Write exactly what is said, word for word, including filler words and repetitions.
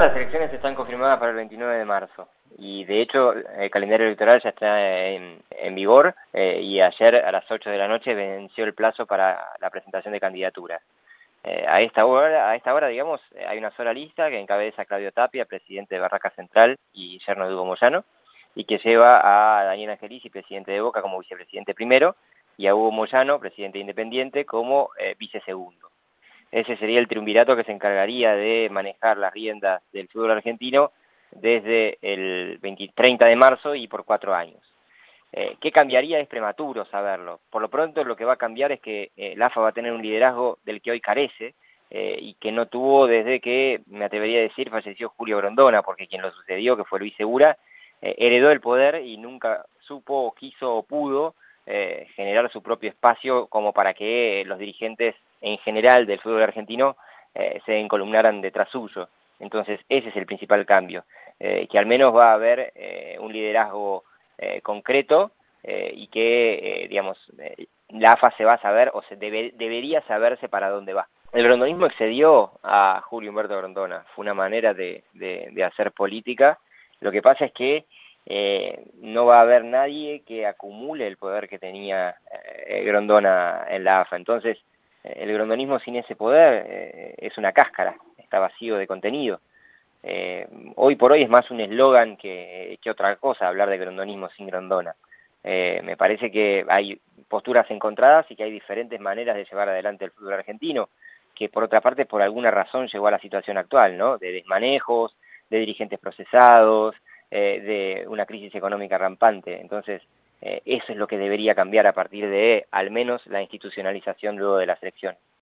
las elecciones están confirmadas para el veintinueve de marzo y de hecho el calendario electoral ya está en, en vigor eh, y ayer a las ocho de la noche venció el plazo para la presentación de candidaturas. Eh, a esta hora, a esta hora, digamos, hay una sola lista que encabeza Claudio Tapia, presidente de Barraca Central y yerno de Hugo Moyano, y que lleva a Daniel Angelici, presidente de Boca, como vicepresidente primero, y a Hugo Moyano, presidente independiente, como eh, vicesegundo. Ese sería el triunvirato que se encargaría de manejar las riendas del fútbol argentino desde el veinte, treinta de marzo y por cuatro años. Eh, ¿Qué cambiaría? Es prematuro saberlo. Por lo pronto lo que va a cambiar es que eh, la A F A va a tener un liderazgo del que hoy carece eh, y que no tuvo desde que, me atrevería a decir, falleció Julio Grondona, porque quien lo sucedió, que fue Luis Segura, eh, heredó el poder y nunca supo, quiso o pudo eh, generar su propio espacio como para que los dirigentes en general del fútbol argentino eh, se encolumnaran detrás suyo. Entonces ese es el principal cambio, eh, que al menos va a haber eh, un liderazgo eh, concreto eh, y que, eh, digamos, eh, la A F A se va a saber o se debe, debería saberse para dónde va. El grondonismo excedió a Julio Humberto Grondona, fue una manera de, de, de hacer política. Lo que pasa es que eh, no va a haber nadie que acumule el poder que tenía eh, Grondona en la A F A. Entonces, el grondonismo sin ese poder eh, es una cáscara, está vacío de contenido. Eh, hoy por hoy es más un eslogan que, que otra cosa hablar de grondonismo sin Grondona. Eh, me parece que hay posturas encontradas y que hay diferentes maneras de llevar adelante el fútbol argentino, que por otra parte por alguna razón llegó a la situación actual, ¿no? De desmanejos, de dirigentes procesados, eh, de una crisis económica rampante. Entonces, eh, eso es lo que debería cambiar a partir de, al menos, la institucionalización luego de las elecciones.